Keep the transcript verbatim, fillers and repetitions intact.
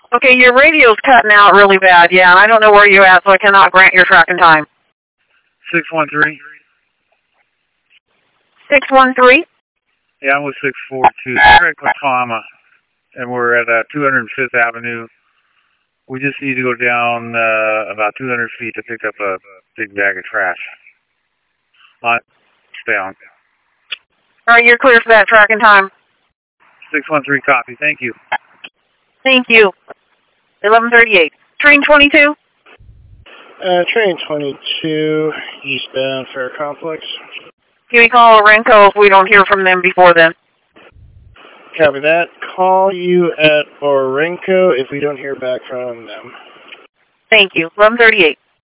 Okay, your radio's cutting out really bad, yeah, and I don't know where you're at, so I cannot grant your tracking time. six one three. six one three? Yeah, I'm with six four two. We're at Katama, and we're at uh, two hundred fifth Avenue. We just need to go down uh, about two hundred feet to pick up a big bag of trash. On down. All right, you're clear for that tracking time. six one three copy. Thank you. Thank you. eleven thirty-eight. Train twenty-two? Uh, train twenty-two, eastbound Fair Complex. Can we call Renko if we don't hear from them before then? Copy that. Call you at Orenco if we don't hear back from them. Thank you. eleven thirty-eight.